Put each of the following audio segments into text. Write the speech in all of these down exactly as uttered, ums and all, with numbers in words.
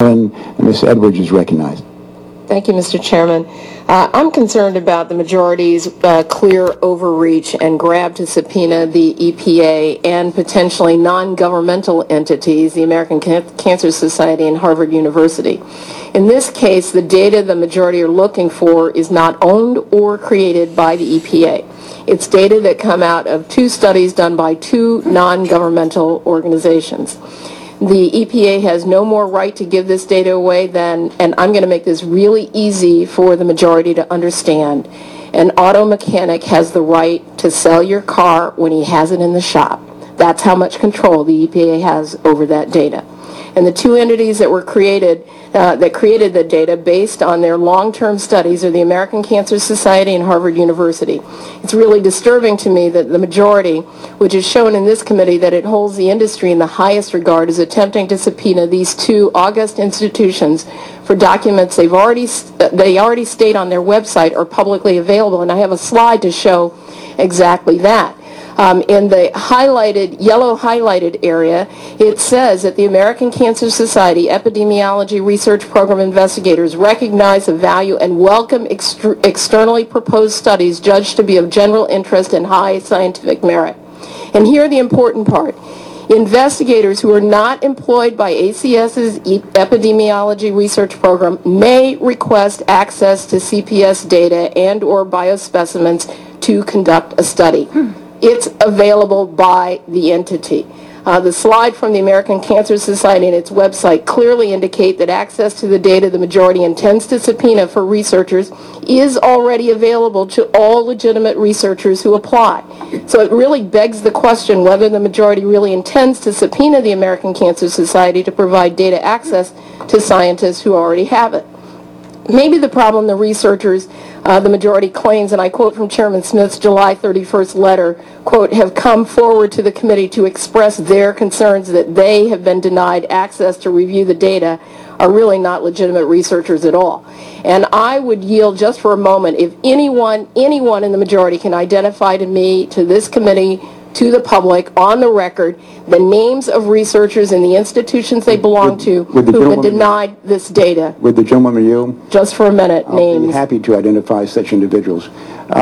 Flynn. And Miz Edwards is recognized. Thank you, Mister Chairman. Uh, I'm concerned about the majority's uh, clear overreach and grab to subpoena the E P A and potentially non-governmental entities, the American Can- Cancer Society and Harvard University. In this case, the data the majority are looking for is not owned or created by the E P A. It's data that come out of two studies done by two non-governmental organizations. The E P A has no more right to give this data away than, and I'm going to make this really easy for the majority to understand, an auto mechanic has the right to sell your car when he has it in the shop. That's how much control the E P A has over that data. And the two entities that were created, uh, that created the data based on their long-term studies are the American Cancer Society and Harvard University. It's really disturbing to me that the majority, which is shown in this committee that it holds the industry in the highest regard, is attempting to subpoena these two august institutions for documents they've already, they already state on their website are publicly available. And I have a slide to show exactly that. Um, in the highlighted, yellow highlighted area, it says that the American Cancer Society Epidemiology Research Program investigators recognize the value and welcome exter- externally proposed studies judged to be of general interest and high scientific merit. And here the important part. Investigators who are not employed by A C S's Epidemiology Research Program may request access to C P S data and or biospecimens to conduct a study. Hmm. It's available by the entity. Uh, the slide from the American Cancer Society and its website clearly indicate that access to the data the majority intends to subpoena for researchers is already available to all legitimate researchers who apply. So it really begs the question whether the majority really intends to subpoena the American Cancer Society to provide data access to scientists who already have it. Maybe the problem the researchers, uh, the majority claims, and I quote from Chairman Smith's July thirty-first letter, quote, have come forward to the committee to express their concerns that they have been denied access to review the data are really not legitimate researchers at all. And I would yield just for a moment, if anyone, anyone in the majority can identify to me, to this committee, to the public, on the record, the names of researchers in the institutions they belong would, to would who have been denied this data. Would the gentleman yield? Just for a minute, I'll names. be happy to identify such individuals.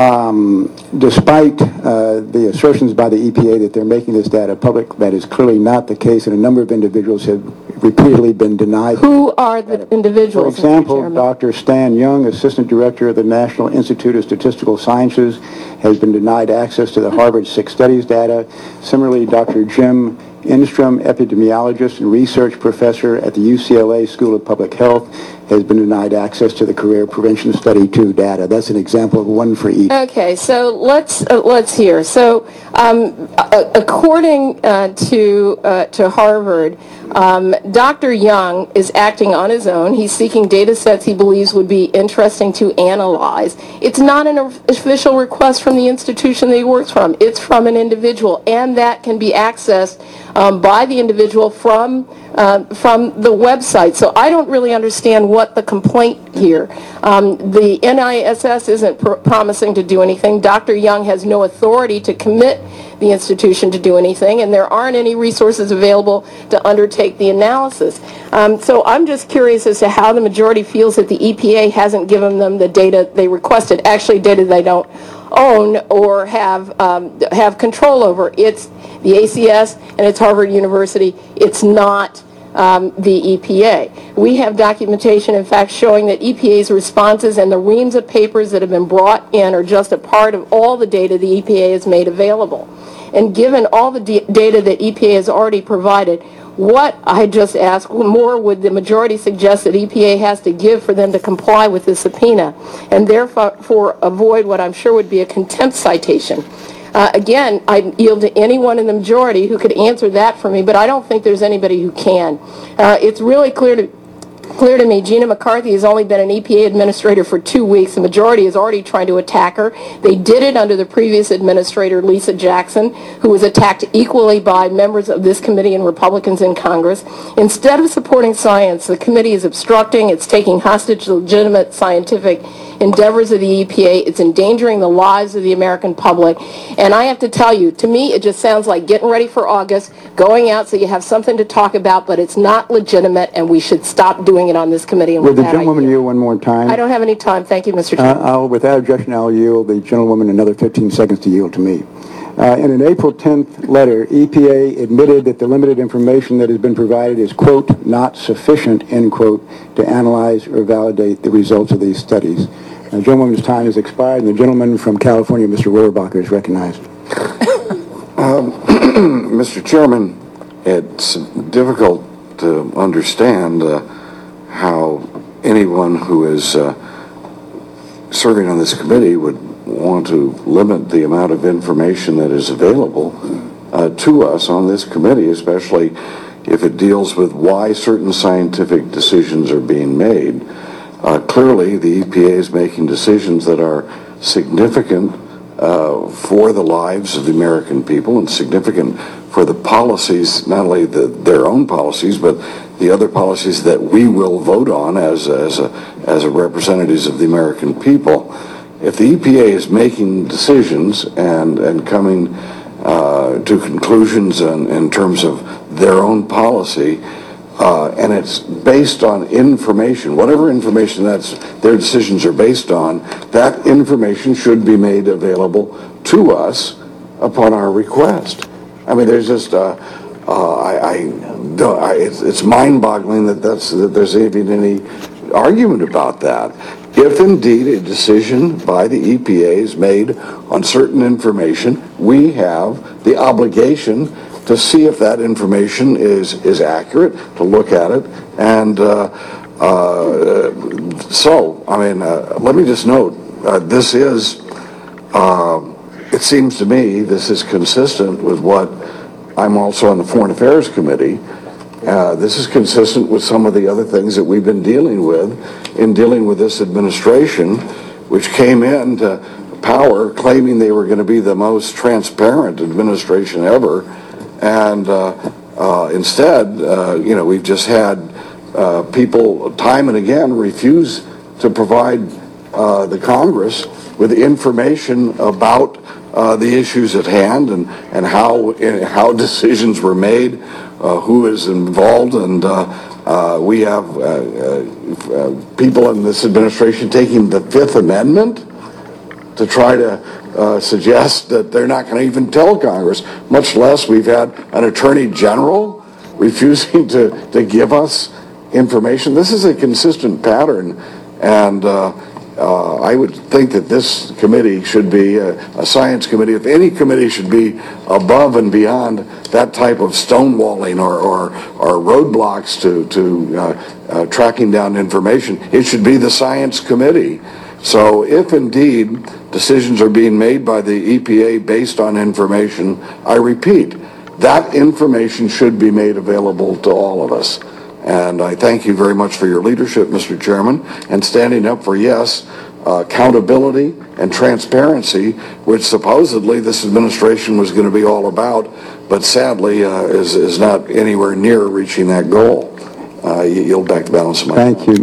Um, despite uh, the assertions by the E P A that they're making this data public, that is clearly not the case, and a number of individuals have repeatedly been denied. Who are the individuals? For example, Doctor Stan Young, Assistant Director of the National Institute of Statistical Sciences, has been denied access to the Harvard Six Studies data. Similarly, Doctor Jim Instrom, epidemiologist and research professor at the U C L A School of Public Health, has been denied access to the Career Prevention Study two data. That's an example of one for each. Okay, so let's uh, let's hear. So, um, uh, according uh, to uh, to Harvard, um, Doctor Young is acting on his own. He's seeking data sets he believes would be interesting to analyze. It's not an official request from the institution that he works from. It's from an individual, and that can be accessed um, by the individual from uh, from the website. So I don't really understand what the complaint here. Um, the N I S S isn't pr- promising to do anything. Doctor Young has no authority to commit the institution to do anything, and there aren't any resources available to undertake the analysis. Um, so I'm just curious as to how the majority feels that the E P A hasn't given them the data they requested, actually data they don't own or have um, have control over. It's the A C S and it's Harvard University. It's not Um, the E P A. We have documentation, in fact, showing that E P A's responses and the reams of papers that have been brought in are just a part of all the data the E P A has made available. And given all the d- data that E P A has already provided, what, I just asked, more would the majority suggest that E P A has to give for them to comply with the subpoena and therefore avoid what I'm sure would be a contempt citation? Uh, again, I yield to anyone in the majority who could answer that for me, but I don't think there's anybody who can. Uh, it's really clear to clear to me Gina McCarthy has only been an E P A administrator for two weeks. The majority is already trying to attack her. They did it under the previous administrator, Lisa Jackson, who was attacked equally by members of this committee and Republicans in Congress. Instead of supporting science, the committee is obstructing. It's taking hostage legitimate scientific endeavors of the E P A. It's endangering the lives of the American public. And I have to tell you, to me, it just sounds like getting ready for August, going out so you have something to talk about, but it's not legitimate, and we should stop doing it on this committee. And Will with the that, I gentlewoman yield. yield one more time? I don't have any time. Thank you, Mister Uh, Chairman. I'll, without objection, I'll yield the gentlewoman another fifteen seconds to yield to me. Uh, in an April tenth letter, E P A admitted that the limited information that has been provided is, quote, not sufficient, end quote, to analyze or validate the results of these studies. The gentlewoman's time has expired, and the gentleman from California, Mister Rohrabacher, is recognized. Um, Mister Chairman, it's difficult to understand uh, how anyone who is uh, serving on this committee would want to limit the amount of information that is available uh, to us on this committee, especially if it deals with why certain scientific decisions are being made. Uh, clearly, the E P A is making decisions that are significant uh, for the lives of the American people and significant for the policies, not only the, their own policies, but the other policies that we will vote on as, as, a, as a representatives of the American people. If the E P A is making decisions and, and coming uh, to conclusions in, in terms of their own policy, uh, and it's based on information, whatever information that's their decisions are based on, that information should be made available to us upon our request. I mean, there's just, uh, uh, I, I, don't, I it's, it's mind-boggling that that's that there's even any argument about that. If indeed a decision by the E P A is made on certain information, we have the obligation to see if that information is, is accurate, to look at it. And uh, uh, so, I mean, uh, let me just note, uh, this is, uh, it seems to me, this is consistent with what, I'm also on the Foreign Affairs Committee. Uh, this is consistent with some of the other things that we've been dealing with in dealing with this administration, which came into power claiming they were going to be the most transparent administration ever. And uh, uh, instead, uh, you know, we've just had uh, people time and again refuse to provide uh, the Congress with information about uh, the issues at hand and, and how, uh, how decisions were made, uh, who is involved, and uh, uh, we have uh, uh, people in this administration taking the Fifth Amendment to try to uh, suggest that they're not going to even tell Congress, much less we've had an Attorney General refusing to, to give us information. This is a consistent pattern, and uh, uh, I would think that this committee should be a, a science committee. If any committee should be above and beyond that type of stonewalling or, or, or roadblocks to, to uh, uh, tracking down information, it should be the Science Committee. So if indeed decisions are being made by the E P A based on information, I repeat, that information should be made available to all of us. And I thank you very much for your leadership, Mister Chairman, and standing up for, yes, uh, accountability and transparency, which supposedly this administration was going to be all about, but sadly uh, is, is not anywhere near reaching that goal. Uh, you yield back the balance of my time. Thank you.